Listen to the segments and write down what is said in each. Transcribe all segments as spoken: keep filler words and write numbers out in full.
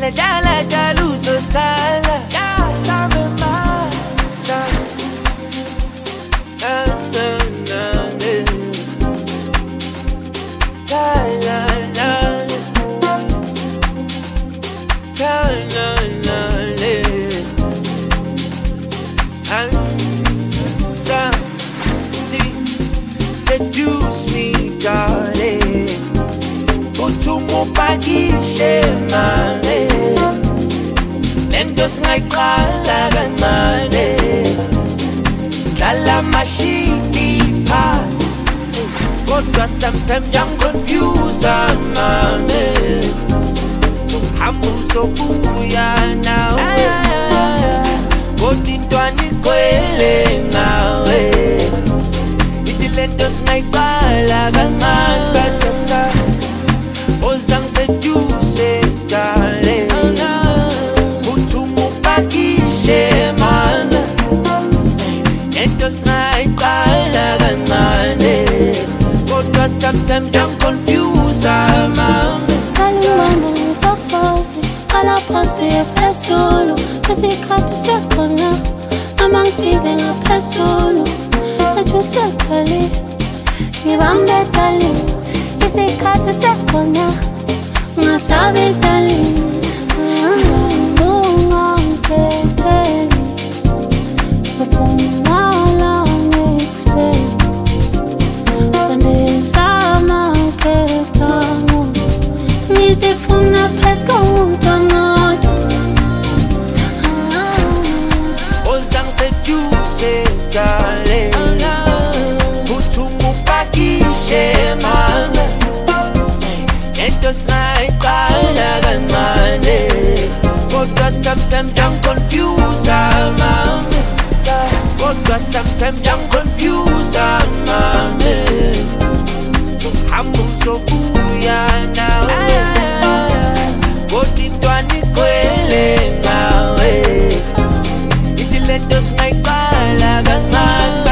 Dala dala daluzo sala. Ya sabe masa. Na na na na. La la la. La la la la. Answer. Seduce me, darling. Utumo pakishe mane. Nendos ngayqala kancane. Sidlala mashini pha. Kodwa sometimes I'm confused mane. So hamba uzobuya nawe. Kodwa into anigcwele ngawe. Lentos ngayqala kancane bese ozang seduce darling uthuma upakishe mana lentos ngayqala kancane kodwa sometimes I'm confused mama Kalimama ubafazi qala phansi ephezulu isikhathi sekhona amangijike ngaphezulu Sejusekali, ngibambe dali, isikhathi sekhona, ngasabi dali, ungangiketheli, sophumala ngikuhleli, sendizama kethango, ngizifuna phezu komuntwanodwa. Ozang seduce darling. Shemana, entos ngayqala kancane, kodwa sometimes I'm confused, mama. Kodwa sometimes I'm confused, mama. So hamba uzobuya nawe, kodwa into anigcwele ngawe. Ithi lentos ngayqala kancane.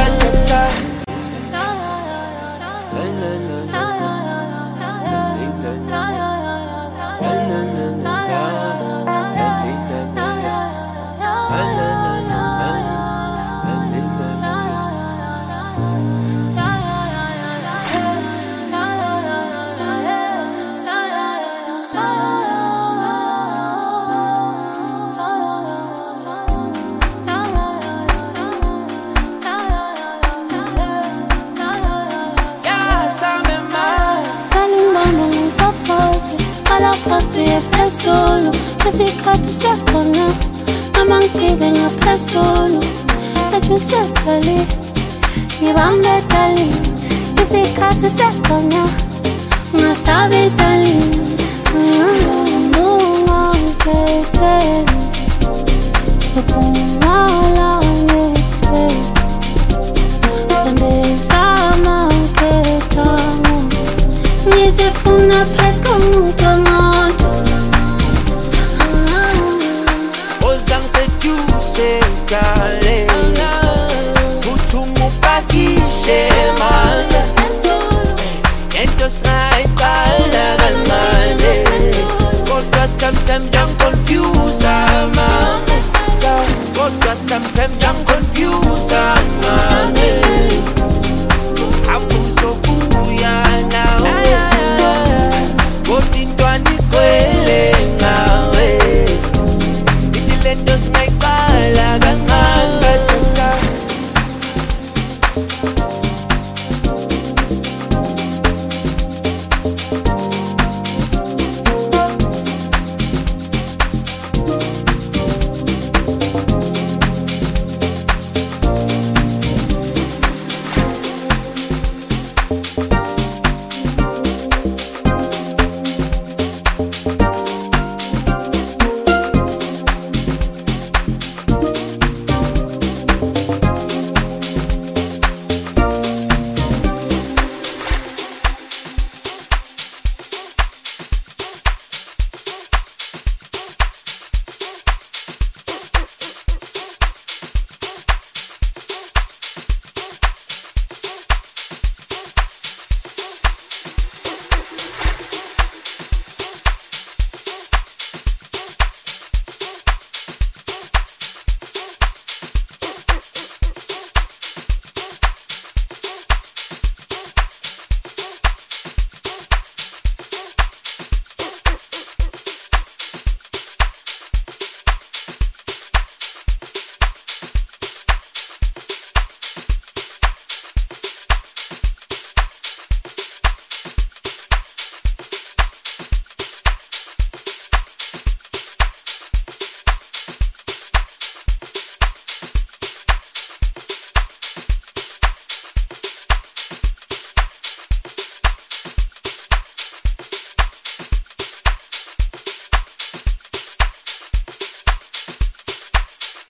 Solo, isikhathi sekhona, amangijike ngaphezulu, sejusekali, ngibambe dali, isikhathi sekhona, ngasabi dali, ungangiketheli, sophumala ngikuhleli, sendizama kethango, ngizifuna phezu komuntwanodwa. Ozang seduce darling.